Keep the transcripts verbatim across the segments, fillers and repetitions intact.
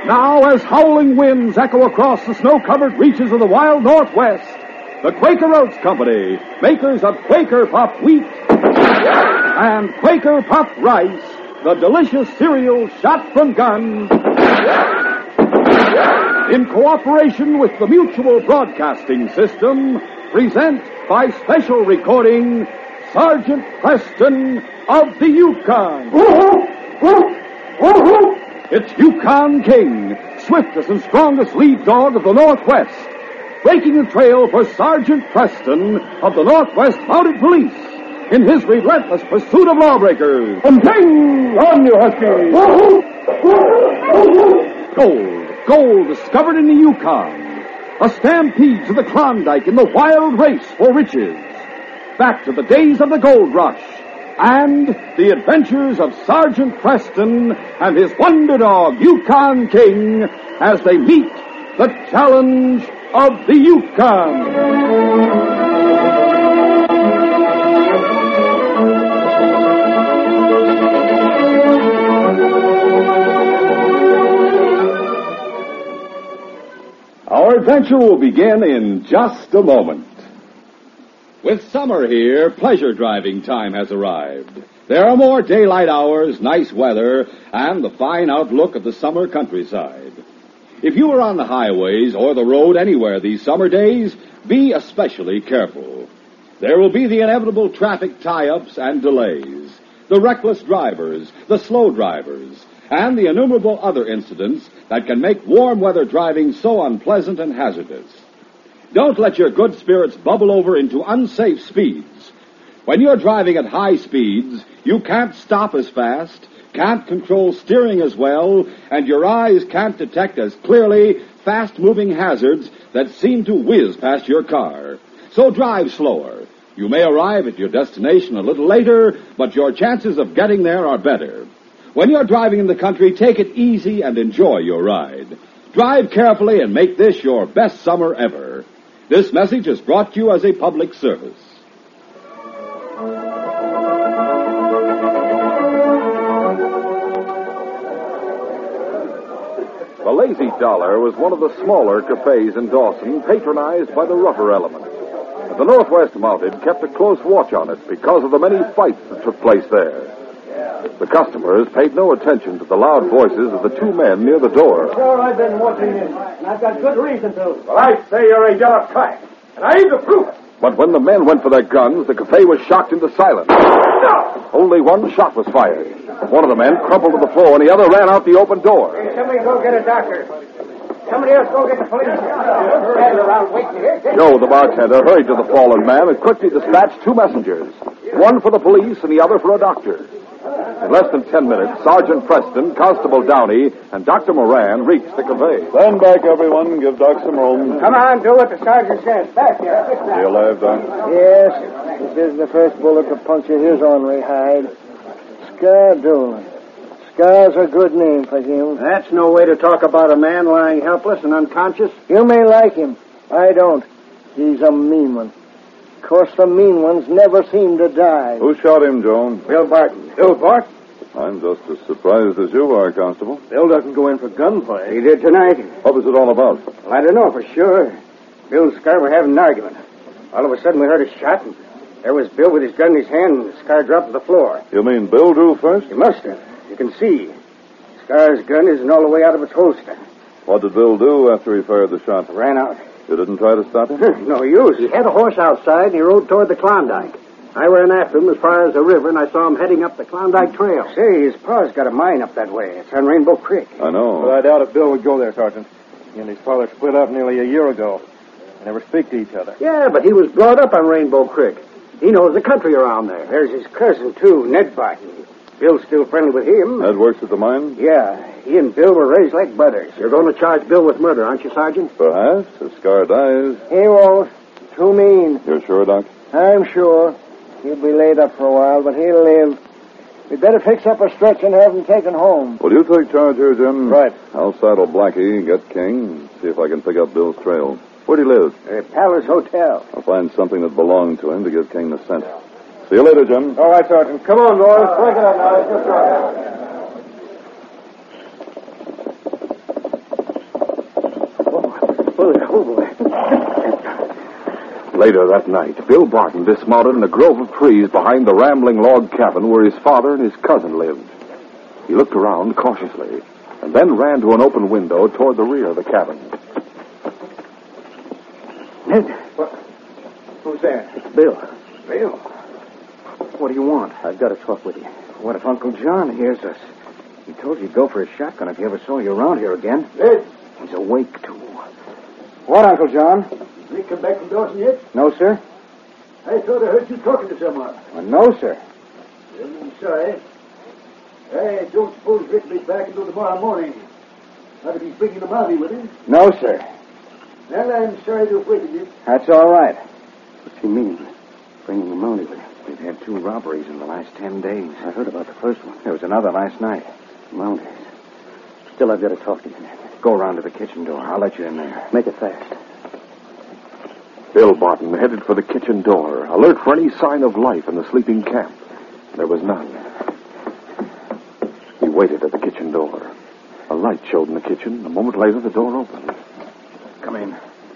Now, as howling winds echo across the snow-covered reaches of the wild Northwest, the Quaker Oats Company, makers of Quaker Puff Wheat and Quaker Puff Rice, the delicious cereal shot from guns, in cooperation with the Mutual Broadcasting System, present by special recording Sergeant Preston of the Yukon. It's Yukon King, swiftest and strongest lead dog of the Northwest, breaking the trail for Sergeant Preston of the Northwest Mounted Police in his relentless pursuit of lawbreakers. And King, on you, Husky! Gold, gold discovered in the Yukon. A stampede to the Klondike in the wild race for riches. Back to the days of the gold rush. And the adventures of Sergeant Preston and his wonder dog, Yukon King, as they meet the challenge of the Yukon. Our adventure will begin in just a moment. With summer here, pleasure driving time has arrived. There are more daylight hours, nice weather, and the fine outlook of the summer countryside. If you are on the highways or the road anywhere these summer days, be especially careful. There will be the inevitable traffic tie-ups and delays, the reckless drivers, the slow drivers, and the innumerable other incidents that can make warm weather driving so unpleasant and hazardous. Don't let your good spirits bubble over into unsafe speeds. When you're driving at high speeds, you can't stop as fast, can't control steering as well, and your eyes can't detect as clearly fast-moving hazards that seem to whiz past your car. So drive slower. You may arrive at your destination a little later, but your chances of getting there are better. When you're driving in the country, take it easy and enjoy your ride. Drive carefully and make this your best summer ever. This message is brought to you as a public service. The Lazy Dollar was one of the smaller cafes in Dawson, patronized by the rougher element. The Northwest Mounted kept a close watch on it because of the many fights that took place there. The customers paid no attention to the loud voices of the two men near the door. Sure, I've been watching in, and I've got good reason to. Well, I say you're a yellow track, and I aim to prove it. But when the men went for their guns, the cafe was shocked into silence. No! Only one shot was fired. One of the men crumpled to the floor, and the other ran out the open door. Hey, somebody go get a doctor. Somebody else go get the police. Stand around waiting here. Joe, the bartender, hurried to the fallen man and quickly dispatched two messengers. One for the police and the other for a doctor. In less than ten minutes, Sergeant Preston, Constable Downey, and Doctor Moran reached the cafe. Stand back, everyone. Give Doc some room. Come on, do what the sergeant says. Back here. Is he alive, Doc? Yes, this is the first bullet to puncture his ornery hide. Scar Dolan. Scar's a good name for him. That's no way to talk about a man lying helpless and unconscious. You may like him. I don't. He's a mean one. Of course, the mean ones never seem to die. Who shot him, Joan? Bill Barton. Bill Barton? I'm just as surprised as you are, Constable. Bill doesn't go in for gunplay. He did tonight. What was it all about? Well, I don't know for sure. Bill and Scar were having an argument. All of a sudden, we heard a shot, and there was Bill with his gun in his hand, and Scar dropped to the floor. You mean Bill drew first? He must have. You can see. Scar's gun isn't all the way out of its holster. What did Bill do after he fired the shot? Ran out. You didn't try to stop him? No use. He had a horse outside, and he rode toward the Klondike. I ran after him as far as the river, and I saw him heading up the Klondike Trail. Say, his pa's got a mine up that way. It's on Rainbow Creek. I know. Well, I doubt if Bill would go there, Sergeant. He and his father split up nearly a year ago. They never speak to each other. Yeah, but he was brought up on Rainbow Creek. He knows the country around there. There's his cousin, too, Ned Barton. Bill's still friendly with him. Ned works at the mine? Yeah, he and Bill were raised like brothers. You're going to charge Bill with murder, aren't you, Sergeant? Perhaps, if Scar dies. He won't. Too mean. You're sure, Doc? I'm sure. He'll be laid up for a while, but he'll live. We'd better fix up a stretch and have him taken home. Will you take charge here, Jim? Right. I'll saddle Blackie, get King, and see if I can pick up Bill's trail. Where'd he live? Uh, Palace Hotel. I'll find something that belonged to him to give King the scent. See you later, Jim. All right, Sergeant. Come on, boys. Break it up now. Let's get started. Oh, boy. Later that night, Bill Barton dismounted in a grove of trees behind the rambling log cabin where his father and his cousin lived. He looked around cautiously and then ran to an open window toward the rear of the cabin. Ned. What? Who's there? It's Bill. Bill. What do you want? I've got to talk with you. What if Uncle John hears us? He told you to go for his shotgun if he ever saw you around here again. Ned. He's awake, too. What, Uncle John? You come back from Dawson yet? No, sir. I thought I heard you talking to someone. Well, no, sir. Well, I'm sorry. I don't suppose Rick will be back until tomorrow morning. Not if he's bringing the Mountie with him. No, sir. Well, I'm sorry to have wakened you. That's all right. What's he mean? Bringing the Mountie with him? We've had two robberies in the last ten days. I heard about the first one. There was another last night. Mounties. Still, I've got to talk to you, Ned. Go around to the kitchen door. I'll let you in there. Make it fast. Bill Barton headed for the kitchen door, alert for any sign of life in the sleeping camp. There was none. He waited at the kitchen door. A light showed in the kitchen. A moment later, the door opened. Come in.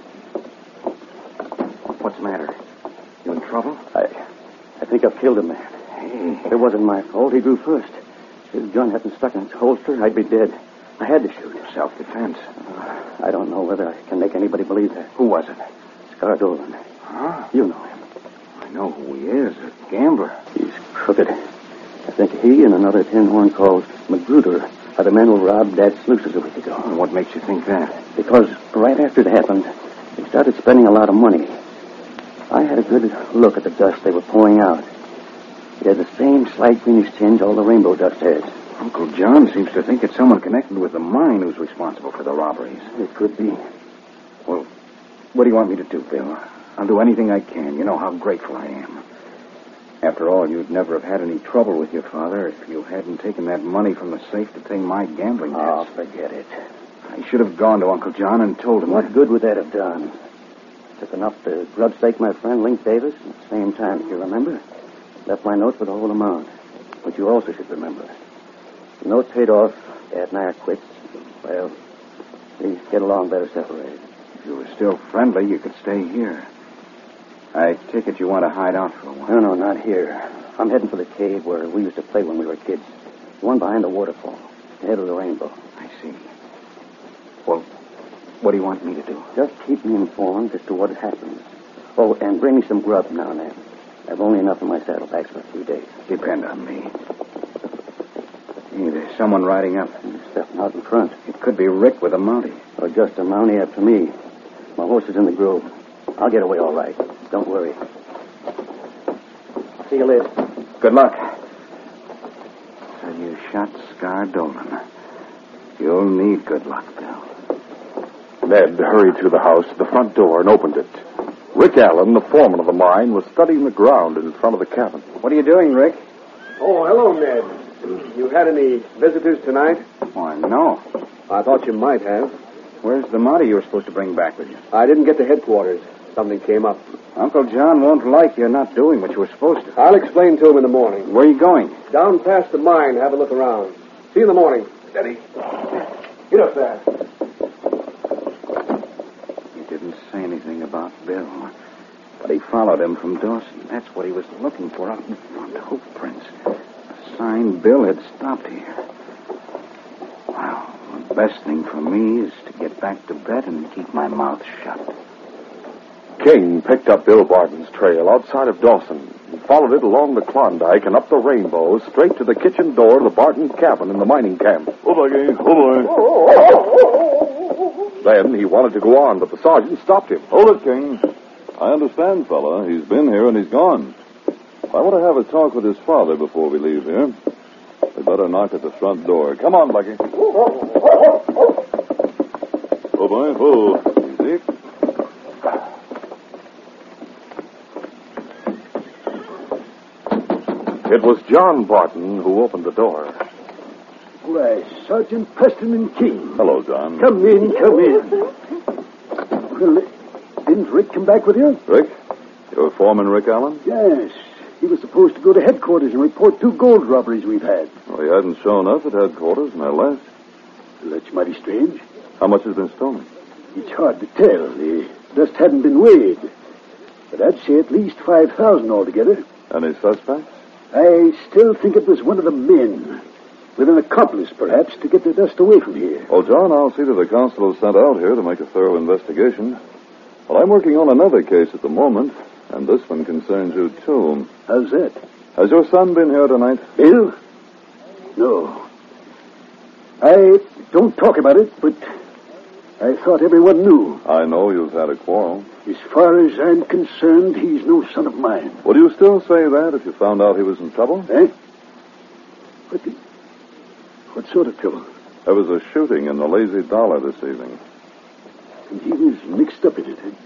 What's the matter? You in trouble? I I think I've killed a man. Hey. It wasn't my fault. He drew first. If his gun hadn't stuck in its holster, I'd be dead. I had to shoot. Self-defense. Uh, I don't know whether I can make anybody believe that. Who was it? Scar Dolan. Huh? You know him. I know who he is. A gambler. He's crooked. I think he and another tin horn called Magruder are the men who robbed Dad Sluices a week ago. And what makes you think that? Because right after it happened, they started spending a lot of money. I had a good look at the dust they were pouring out. It had the same slight greenish tinge all the rainbow dust has. Uncle John seems to think it's someone connected with the mine who's responsible for the robberies. It could be. Well, what do you want me to do, Bill? I'll do anything I can. You know how grateful I am. After all, you'd never have had any trouble with your father if you hadn't taken that money from the safe to pay my gambling Oh, debts. forget it. I should have gone to Uncle John and told him. What that. good would that have done? Took enough to grub stake my friend Link Davis. At the same time, if you remember, left my note for the whole amount. But you also should remember. The note paid off. Dad and I are quits. Well, we get along better separated. If you were still friendly, you could stay here. I take it you want to hide out for a while. No, no, not here. I'm heading for the cave where we used to play when we were kids. The one behind the waterfall, ahead of the rainbow. I see. Well, what do you want me to do? Just keep me informed as to what happens. Oh, and bring me some grub now and then. I've only enough in my saddlebags for a few days. Depend on me. Hey, there's someone riding up. He's stepping out in front. It could be Rick with a Mountie. Or just a Mountie after me. My horse is in the grove. I'll get away all right. Don't worry. See you later. Good luck. So you shot Scar Dolan. You'll need good luck, Bill. Ned hurried to the house to the front door and opened it. Rick Allen, the foreman of the mine, was studying the ground in front of the cabin. What are you doing, Rick? Oh, hello, Ned. You had any visitors tonight? Why, no. I thought you might have. Where's the Mountie you were supposed to bring back with you? I didn't get to headquarters. Something came up. Uncle John won't like you not doing what you were supposed to. I'll explain to him in the morning. Where are you going? Down past the mine, have a look around. See you in the morning. Steady. Get up there. He didn't say anything about Bill, but he followed him from Dawson. That's what he was looking for out in front. Hoof prints. A sign Bill had stopped here. Well, the best thing for me is to get back to bed and keep my mouth shut. King picked up Bill Barton's trail outside of Dawson and followed it along the Klondike and up the rainbow straight to the kitchen door of the Barton cabin in the mining camp. Oh, boy, oh, boy. Then he wanted to go on, but the sergeant stopped him. Hold it, King. I understand, fella. He's been here and he's gone. I want to have a talk with his father before we leave here. We better knock at the front door. Come on, Blackie. Oh, boy. Oh, easy. It was John Barton who opened the door. Why, Sergeant Preston and King. Hello, John. Come in, come in. Well, didn't Rick come back with you? Rick? You're Foreman Rick Allen? Yes. He was supposed to go to headquarters and report two gold robberies we've had. Well, he hadn't shown up at headquarters, and I left. Well, that's mighty strange. How much has been stolen? It's hard to tell. The dust hadn't been weighed. But I'd say at least five thousand altogether. Any suspects? I still think it was one of the men. With an accomplice, perhaps, to get the dust away from here. Well, John, I'll see that the constable sent out here to make a thorough investigation. Well, I'm working on another case at the moment, and this one concerns you, too. How's that? Has your son been here tonight? Bill? No. I don't talk about it, but I thought everyone knew. I know you've had a quarrel. As far as I'm concerned, he's no son of mine. Would you still say that if you found out he was in trouble? Eh? What the... What sort of trouble? There was a shooting in the Lazy Dollar this evening. And he was mixed up in it, eh?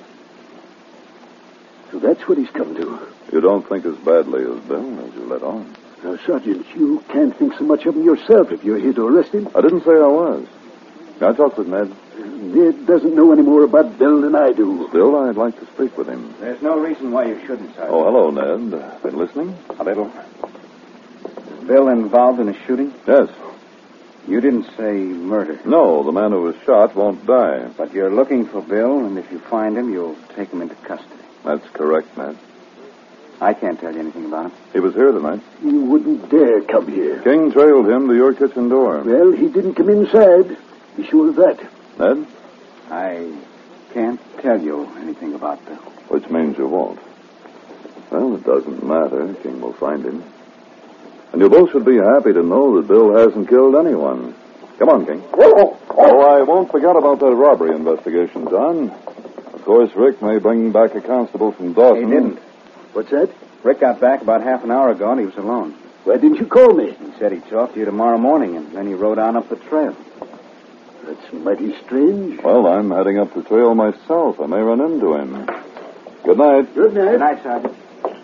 So that's what he's come to. You don't think as badly as Bill as you let on. Now, Sergeant, you can't think so much of him yourself if you're here to arrest him. I didn't say I was. Can I talk with Ned? Ned doesn't know any more about Bill than I do. Still, I'd like to speak with him. There's no reason why you shouldn't, Sergeant. Oh, hello, Ned. Been listening? A little. Is Bill involved in a shooting? Yes. You didn't say murder. No, the man who was shot won't die. But you're looking for Bill, and if you find him, you'll take him into custody. That's correct, Ned. I can't tell you anything about him. He was here tonight. You wouldn't dare come here. King trailed him to your kitchen door. Well, he didn't come inside. Be sure of that. Ned? I can't tell you anything about Bill. Which means you won't. Well, it doesn't matter. King will find him. And you both should be happy to know that Bill hasn't killed anyone. Come on, King. Oh, I won't forget about that robbery investigation, John. Of course, Rick may bring back a constable from Dawson. He didn't. What's that? Rick got back about half an hour ago, and he was alone. Why didn't you call me? He said he'd talk to you tomorrow morning, and then he rode on up the trail. That's mighty strange. Well, I'm heading up the trail myself. I may run into him. Good night. Good night. Good night, Sergeant.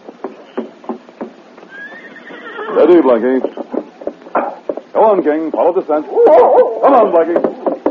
Ready, Blackie. Come on, King. Follow the scent. Come on, Blackie.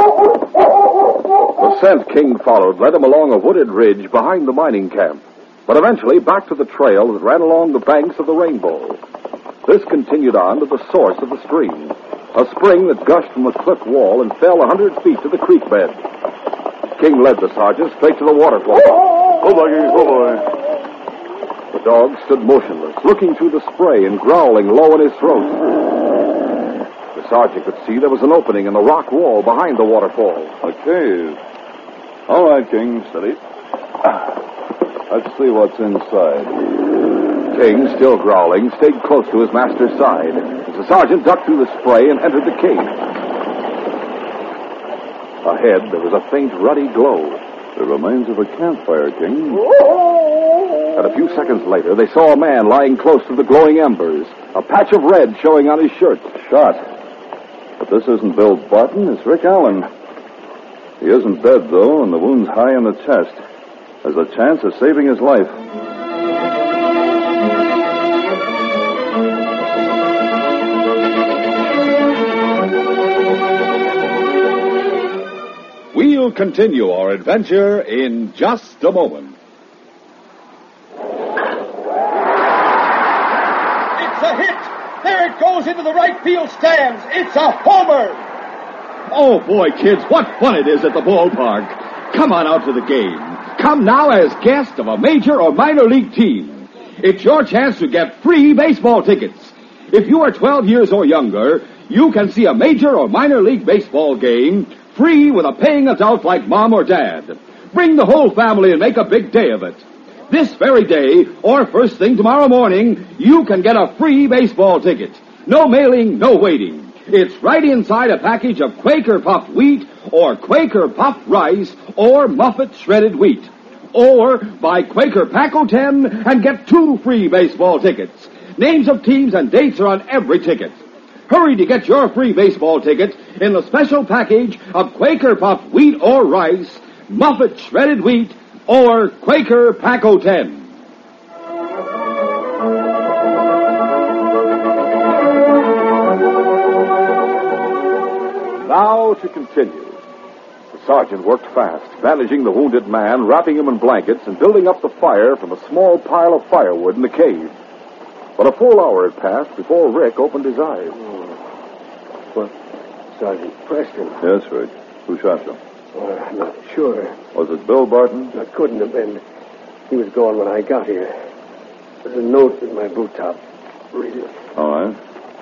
The scent King followed led him along a wooded ridge behind the mining camp, but eventually back to the trail that ran along the banks of the Rainbow. This continued on to the source of the stream, a spring that gushed from a cliff wall and fell a hundred feet to the creek bed. King led the sergeant straight to the waterfall. Oh, Blackie. Oh, boy. The dog stood motionless, looking through the spray and growling low in his throat. The sergeant could see there was an opening in the rock wall behind the waterfall. A cave. All right, King. Steady. Let's see what's inside. King, still growling, stayed close to his master's side as the sergeant ducked through the spray and entered the cave. Ahead, there was a faint, ruddy glow. The remains of a campfire, King. And a few seconds later, they saw a man lying close to the glowing embers, a patch of red showing on his shirt. Shot. But this isn't Bill Barton, it's Rick Allen. He isn't dead, though, and the wound's high in the chest. There's a chance of saving his life. We'll continue our adventure in just a moment. It's a hit! There it goes into the right field stands. It's a homer! Oh, boy, kids, what fun it is at the ballpark. Come on out to the game. Come now as guest of a major or minor league team. It's your chance to get free baseball tickets. If you are twelve years or younger, you can see a major or minor league baseball game free with a paying adult like mom or dad. Bring the whole family and make a big day of it. This very day, or first thing tomorrow morning, you can get a free baseball ticket. No mailing, no waiting. It's right inside a package of Quaker puffed wheat or Quaker puffed rice or Muffet shredded wheat. Or buy Quaker Pack-O ten and get two free baseball tickets. Names of teams and dates are on every ticket. Hurry to get your free baseball ticket in the special package of Quaker puffed wheat or rice, Muffet shredded wheat, or Quaker Pack-O ten. Now to continue. The sergeant worked fast, bandaging the wounded man, wrapping him in blankets, and building up the fire from a small pile of firewood in the cave. But a full hour had passed before Rick opened his eyes. What? Sergeant Preston. Yes, Rick. Who shot you? Well, I'm not sure. Was it Bill Barton? It couldn't have been. He was gone when I got here. There's a note in my boot top. Read it. All right.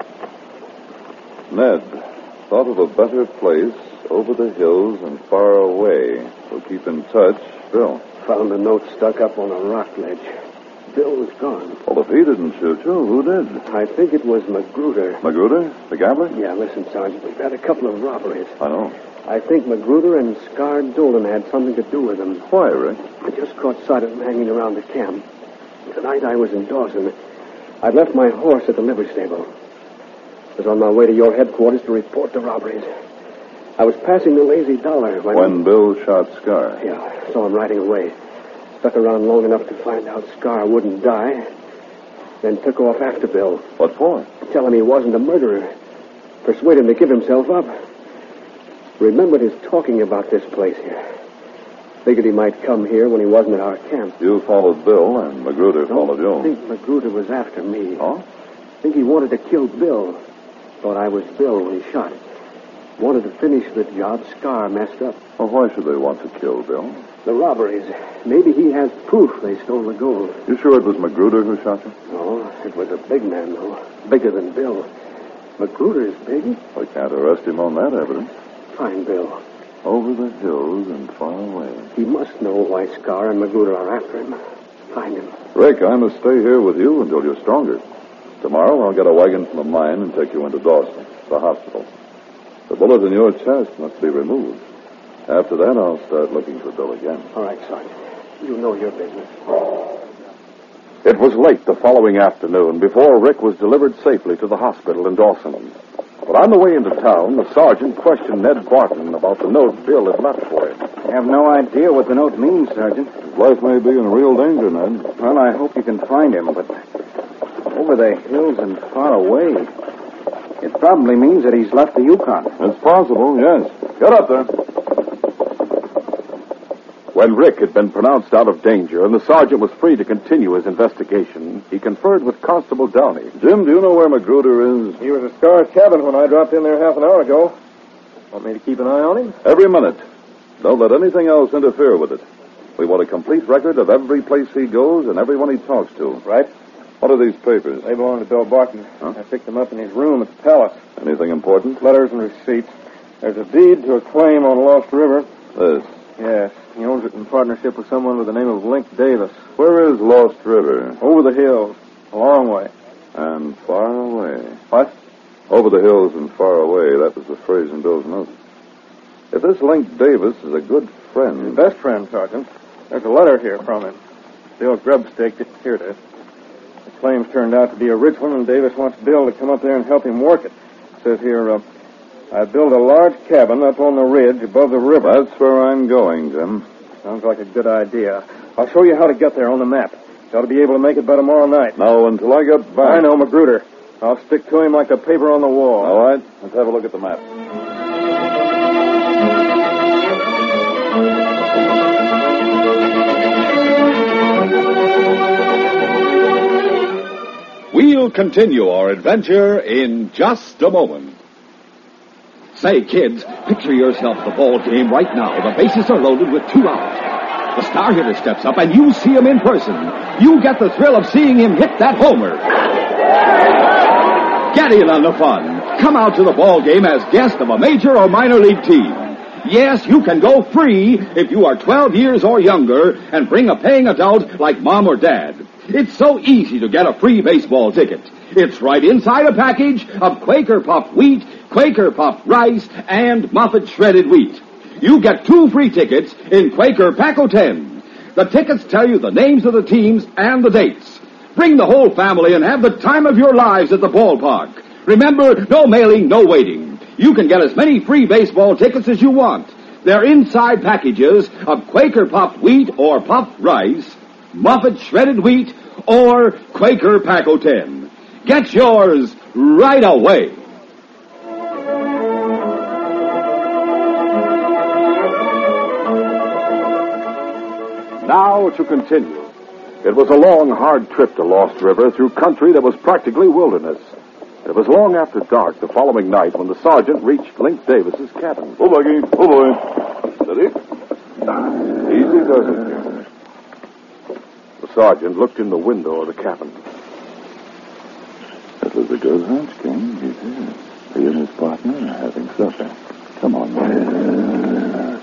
Ned, thought of a better place over the hills and far away. We'll keep in touch. Bill. Found the note stuck up on a rock ledge. Bill was gone. Well, if he didn't shoot you, who did? I think it was Magruder. Magruder? The gambler? Yeah, listen, Sergeant. We've had a couple of robberies. I know. I think Magruder and Scar Dolan had something to do with them. Why, Rick? I just caught sight of them hanging around the camp. The night I was in Dawson, I'd left my horse at the livery stable. I was on my way to your headquarters to report the robberies. I was passing the Lazy Dollar when... When Bill shot Scar? Yeah, I saw him riding away. Stuck around long enough to find out Scar wouldn't die. Then took off after Bill. What for? Tell him he wasn't a murderer. Persuade him to give himself up. Remembered his talking about this place here. Figured he might come here when he wasn't at our camp. You followed Bill, and Magruder followed you. I think Magruder was after me. Oh? I think he wanted to kill Bill. Thought I was Bill when he shot. Wanted to finish the job Scar messed up. Well, why should they want to kill Bill? The robberies. Maybe he has proof they stole the gold. You sure it was Magruder who shot you? No, it was a big man, though. Bigger than Bill. Magruder is big. We can't arrest him on that evidence. Find Bill. Over the hills and far away. He must know why Scar and Magruder are after him. Find him. Rick, I must stay here with you until you're stronger. Tomorrow I'll get a wagon from the mine and take you into Dawson, the hospital. The bullet in your chest must be removed. After that, I'll start looking for Bill again. All right, Sergeant. You know your business. It was late the following afternoon before Rick was delivered safely to the hospital in Dawson. But on the way into town, the sergeant questioned Ned Barton about the note Bill had left for him. I have no idea what the note means, Sergeant. His life may be in real danger, Ned. Well, I hope you can find him, but over the hills and far away, it probably means that he's left the Yukon. It's possible, yes. Get up there. When Rick had been pronounced out of danger and the sergeant was free to continue his investigation, he conferred with Constable Downey. Jim, do you know where Magruder is? He was at Scar's cabin when I dropped in there half an hour ago. Want me to keep an eye on him? Every minute. Don't let anything else interfere with it. We want a complete record of every place he goes and everyone he talks to. Right. What are these papers? They belong to Bill Barton. Huh? I picked them up in his room at the palace. Anything important? Letters and receipts. There's a deed to a claim on Lost River. This. Yes. He owns it in partnership with someone with the name of Link Davis. Where is Lost River? Over the hills. A long way. And far away. What? Over the hills and far away. That was the phrase in Bill's note. If this Link Davis is a good friend... His best friend, Sergeant. There's a letter here from him. Bill grub-staked it. Here it is. The claims turned out to be a rich one, and Davis wants Bill to come up there and help him work it. It says here, uh, I built a large cabin up on the ridge above the river. That's where I'm going, Jim. Sounds like a good idea. I'll show you how to get there on the map. You ought to be able to make it by tomorrow night. No, until I get back. I know, Magruder. I'll stick to him like the paper on the wall. All right. Let's have a look at the map. We'll continue our adventure in just a moment. Say, kids, picture yourself at the ball game right now. The bases are loaded with two outs. The star hitter steps up, and you see him in person. You get the thrill of seeing him hit that homer. Get in on the fun. Come out to the ball game as guest of a major or minor league team. Yes, you can go free if you are twelve years or younger and bring a paying adult like mom or dad. It's so easy to get a free baseball ticket. It's right inside a package of Quaker Puffed Wheat, Quaker Puffed Rice, and Muffet Shredded Wheat. You get two free tickets in Quaker Pack o' Ten. The tickets tell you the names of the teams and the dates. Bring the whole family and have the time of your lives at the ballpark. Remember, no mailing, no waiting. You can get as many free baseball tickets as you want. They're inside packages of Quaker Puffed Wheat or Puffed Rice, Muffet Shredded Wheat, or Quaker Pack o' Ten. Get yours right away. Now to continue. It was a long, hard trip to Lost River through country that was practically wilderness. It was long after dark the following night when the sergeant reached Link Davis's cabin. Oh, Bucky. Oh, boy. Steady. Easy does it, King. The sergeant looked in the window of the cabin. That was a good hunch, King. He did. He and his partner are having supper. Come on, man.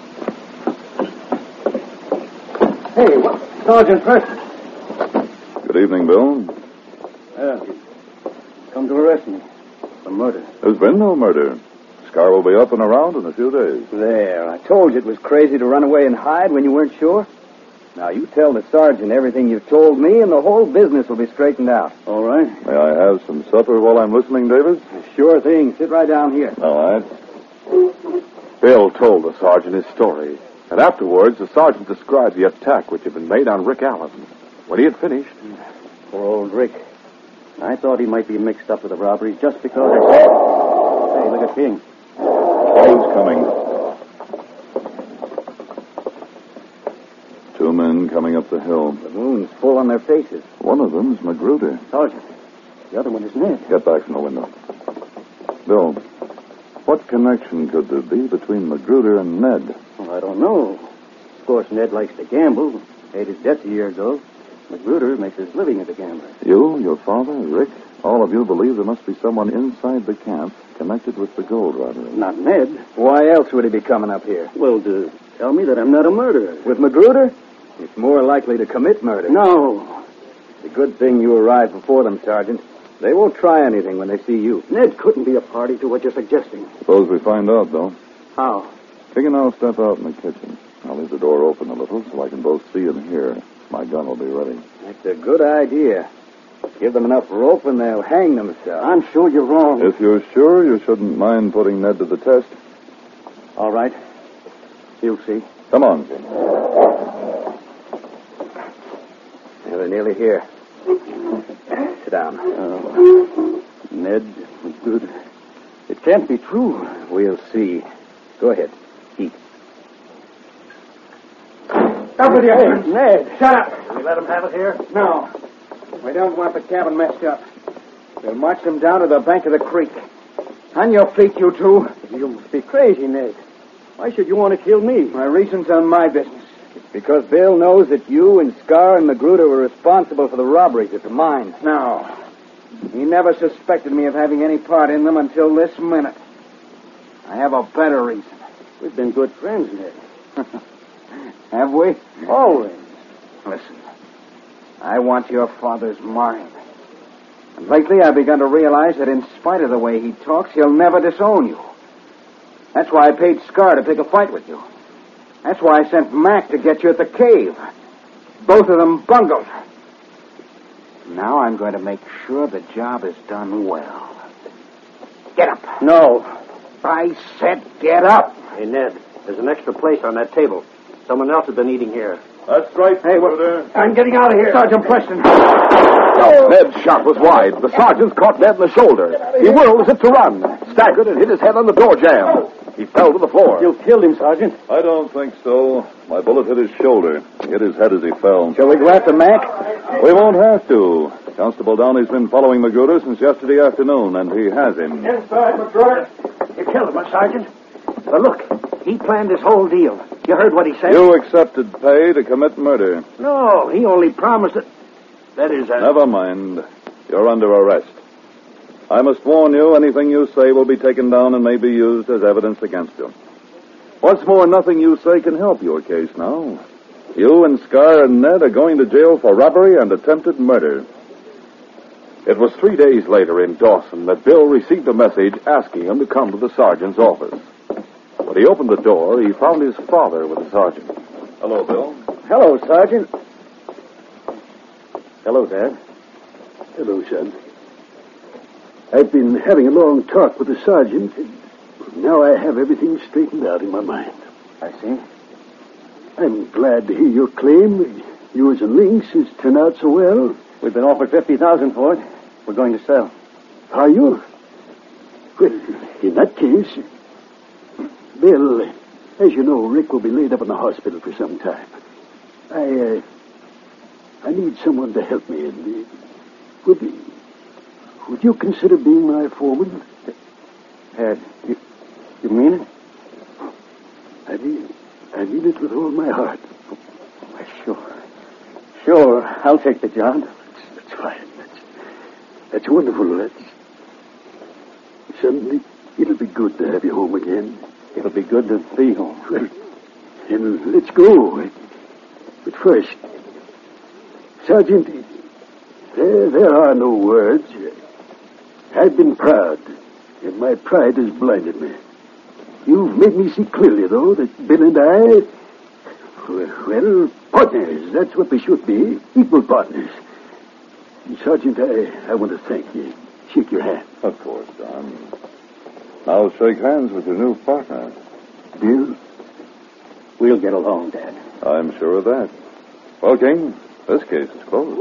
Hey, what? Sergeant Preston. Good evening, Bill. Well, he's come to arrest me for murder. There's been no murder. Scar will be up and around in a few days. There, I told you it was crazy to run away and hide when you weren't sure. Now, you tell the sergeant everything you've told me, and the whole business will be straightened out. All right. May I have some supper while I'm listening, Davis? Sure thing. Sit right down here. All right. Bill told the sergeant his story, and afterwards the sergeant described the attack which had been made on Rick Allen. When he had finished... Poor old Rick. I thought he might be mixed up with the robberies just because I said... Hey, look at King. Who's coming? Two men coming up the hill. The moon's full on their faces. One of them's Magruder. Sergeant. The other one is Ned. Get back from the window. Bill, what connection could there be between Magruder and Ned? Well, I don't know. Of course, Ned likes to gamble. Paid his debts a year ago. Magruder makes his living as a gambler. You, your father, Rick, all of you believe there must be someone inside the camp connected with the gold robbery. Not Ned. Why else would he be coming up here? Well, to tell me that I'm not a murderer. With Magruder? He's more likely to commit murder. No. It's a good thing you arrived before them, Sergeant. They won't try anything when they see you. Ned couldn't be a party to what you're suggesting. Suppose we find out, though. How? King and I'll step out in the kitchen. I'll leave the door open a little so I can both see and hear. My gun will be ready. That's a good idea. Give them enough rope and they'll hang themselves. I'm sure you're wrong. If you're sure, you shouldn't mind putting Ned to the test. All right. You'll see. Come on, King. Yeah, they're nearly here. Sit down. Uh, Ned, good. It can't be true. We'll see. Go ahead. Eat. Up with your hands. Ned. Shut up. Can we let him have it here? No. We don't want the cabin messed up. We'll march them down to the bank of the creek. On your feet, you two. You must be crazy, Ned. Why should you want to kill me? My reasons are my business. Because Bill knows that you and Scar and Magruder were responsible for the robberies at the mine. No. He never suspected me of having any part in them until this minute. I have a better reason. We've been good friends, Ned. Have we? Always. Listen, I want your father's mind. And lately I've begun to realize that in spite of the way he talks, he'll never disown you. That's why I paid Scar to pick a fight with you. That's why I sent Mac to get you at the cave. Both of them bungled. Now I'm going to make sure the job is done well. Get up. No. I said get up. Hey, Ned, there's an extra place on that table. Someone else has been eating here. That's right, Hey, what? I'm getting out of here. Sergeant Preston. Ned's shot was wide. The sergeant caught Ned in the shoulder. He whirled as if to run, staggered and hit his head on the door jamb. He fell to the floor. You killed him, Sergeant. I don't think so. My bullet hit his shoulder. He hit his head as he fell. Shall we go after Mac? We won't have to. Constable Downey's been following Magruder since yesterday afternoon, and he has him. Inside, Magruder. You killed him, Sergeant. But look, he planned this whole deal. You heard what he said? You accepted pay to commit murder. No, he only promised it. That is, uh... Never mind. You're under arrest. I must warn you, anything you say will be taken down and may be used as evidence against you. What's more, nothing you say can help your case now. You and Scar and Ned are going to jail for robbery and attempted murder. It was three days later in Dawson that Bill received a message asking him to come to the sergeant's office. When he opened the door, he found his father with the sergeant. Hello, Bill. Hello, Sergeant. Hello, Dad. Hello, son. I've been having a long talk with the sergeant, and now I have everything straightened out in my mind. I see. I'm glad to hear your claim. Yours and Link's has turned out so well. We've been offered fifty thousand dollars for it. We're going to sell. Are you? Well, in that case, Bill, as you know, Rick will be laid up in the hospital for some time. I, uh, I need someone to help me, and uh, would, would you consider being my foreman? Dad, you, you mean it? I mean, I I mean it with all my heart. Why, sure. Sure, I'll take the job. That's, that's fine. That's, that's wonderful. That's... Suddenly, it'll be good to have you home again. It'll be good to be home. Well, then let's go. But first, Sergeant, there, there are no words. I've been proud, and my pride has blinded me. You've made me see clearly, though, that Bill and I, well, partners. That's what we should be, equal partners. And Sergeant, I, I want to thank you. Shake your hand. Of course, Don. Now shake hands with your new partner. Bill? We'll get along, Dad. I'm sure of that. Well, King, this case is closed.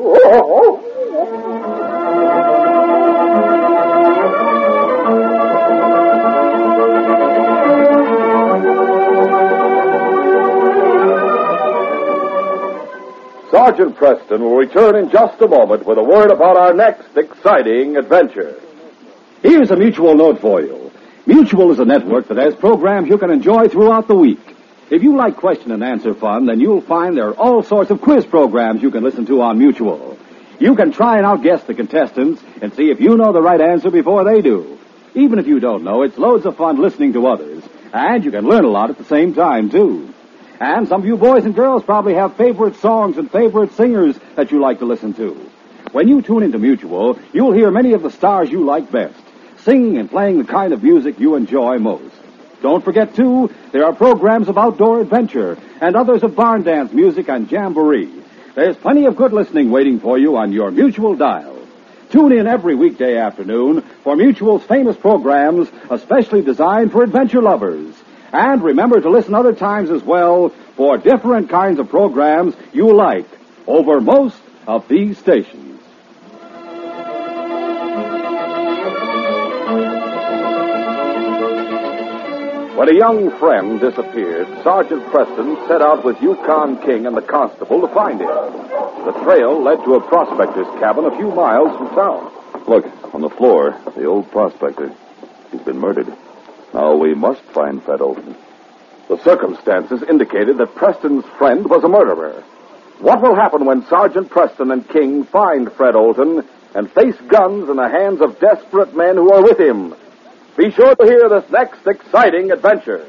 Sergeant Preston will return in just a moment with a word about our next exciting adventure. Here's a Mutual note for you. Mutual is a network that has programs you can enjoy throughout the week. If you like question and answer fun, then you'll find there are all sorts of quiz programs you can listen to on Mutual. You can try and outguess the contestants and see if you know the right answer before they do. Even if you don't know, it's loads of fun listening to others. And you can learn a lot at the same time, too. And some of you boys and girls probably have favorite songs and favorite singers that you like to listen to. When you tune into Mutual, you'll hear many of the stars you like best, singing and playing the kind of music you enjoy most. Don't forget, too, there are programs of outdoor adventure and others of barn dance music and jamboree. There's plenty of good listening waiting for you on your Mutual dial. Tune in every weekday afternoon for Mutual's famous programs, especially designed for adventure lovers. And remember to listen other times as well for different kinds of programs you like over most of these stations. When a young friend disappeared, Sergeant Preston set out with Yukon King and the constable to find him. The trail led to a prospector's cabin a few miles from town. Look, on the floor, the old prospector. He's been murdered. Now we must find Fred Olson. The circumstances indicated that Preston's friend was a murderer. What will happen when Sergeant Preston and King find Fred Olson and face guns in the hands of desperate men who are with him? Be sure to hear this next exciting adventure.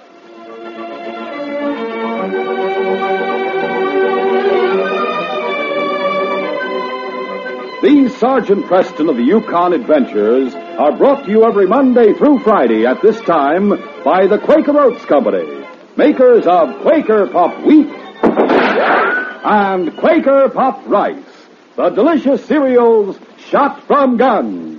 These Sergeant Preston of the Yukon Adventures are brought to you every Monday through Friday at this time by the Quaker Oats Company, makers of Quaker Puffed Wheat and Quaker Puffed Rice, the delicious cereals shot from guns.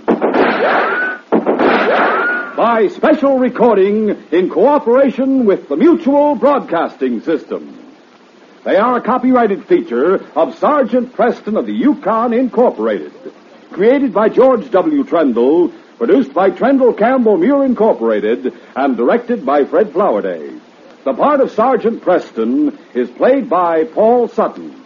By special recording in cooperation with the Mutual Broadcasting System. They are a copyrighted feature of Sergeant Preston of the Yukon Incorporated. Created by George W. Trendle, produced by Trendle Campbell Muir Incorporated, and directed by Fred Flowerday. The part of Sergeant Preston is played by Paul Sutton.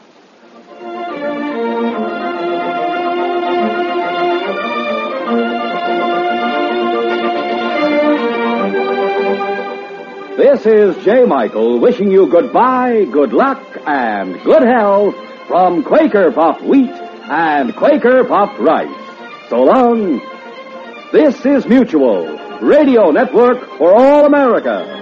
This is J. Michael wishing you goodbye, good luck, and good health from Quaker Puffed Wheat and Quaker Puffed Rice. So long. This is Mutual, Radio Network for all America.